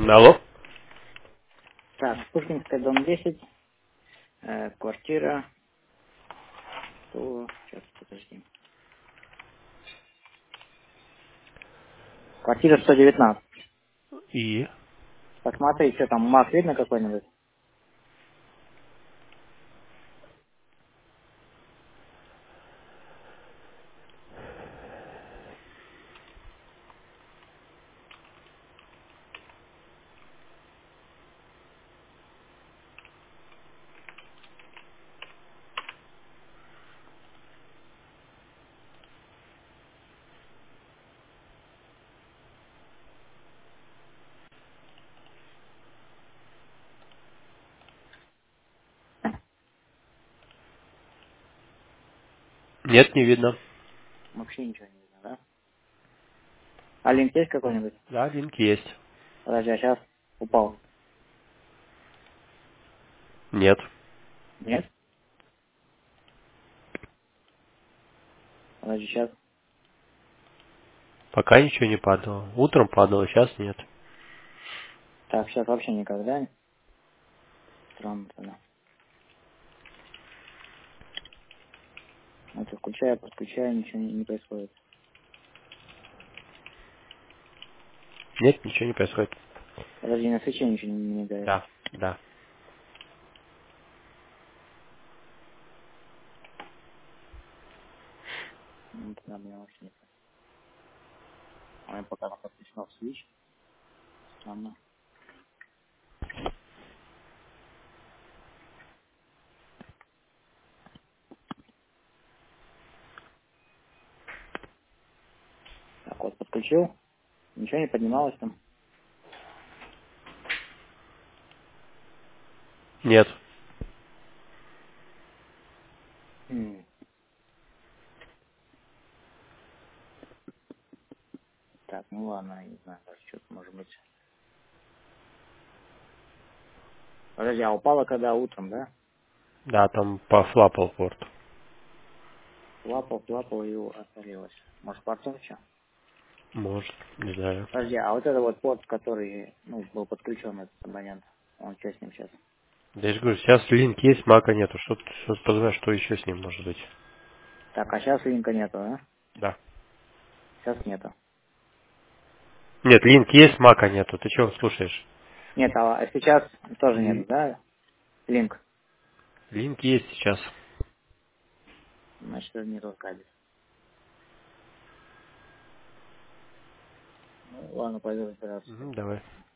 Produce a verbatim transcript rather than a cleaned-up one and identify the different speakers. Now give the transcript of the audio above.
Speaker 1: Алло.
Speaker 2: Так, Пушкинская, дом десять, э, квартира, сто, сейчас, подожди. Квартира сто девятнадцать.
Speaker 1: И?
Speaker 2: Посмотри, что там, маг видно какой-нибудь?
Speaker 1: Нет, не видно.
Speaker 2: Вообще ничего не видно, да? А линк есть какой-нибудь?
Speaker 1: Да, линк есть.
Speaker 2: Подожди, а сейчас упал.
Speaker 1: Нет.
Speaker 2: Нет? Подожди, сейчас.
Speaker 1: Пока ничего не падало. Утром падало, сейчас нет.
Speaker 2: Так, сейчас вообще никогда. Странно тогда. Вот я включаю, подключаю, ничего не, не происходит.
Speaker 1: Нет, ничего не происходит.
Speaker 2: Подожди, на свече ничего не, не мигает.
Speaker 1: Да, да.
Speaker 2: Ну, тогда мне вообще не понятно. А я пока подключил свич. Странно. Так вот, подключил. Ничего не поднималось там.
Speaker 1: Нет.
Speaker 2: М. Так, ну ладно, я не знаю, даже что-то может быть. Подожди, а упала когда утром, да?
Speaker 1: Да, там пофлапал порт.
Speaker 2: Лапал, лапал и отвалилась. Может, портом что?
Speaker 1: Может, не знаю.
Speaker 2: Подожди, а вот это вот порт, который, ну, был подключен этот абонент, он что с ним сейчас?
Speaker 1: Да я же говорю, сейчас линк есть, мака нету. Что, что подумаешь, что еще с ним может быть?
Speaker 2: Так, а сейчас линка нету, да?
Speaker 1: Да.
Speaker 2: Сейчас нету.
Speaker 1: Нет, линк есть, мака нету. Ты чего слушаешь?
Speaker 2: Нет, а сейчас тоже нету,
Speaker 1: Л-
Speaker 2: да? Линк.
Speaker 1: Линк есть сейчас.
Speaker 2: Значит, это не тот кабель. Ну, ладно, пойду разбираться.
Speaker 1: Мгм, давай.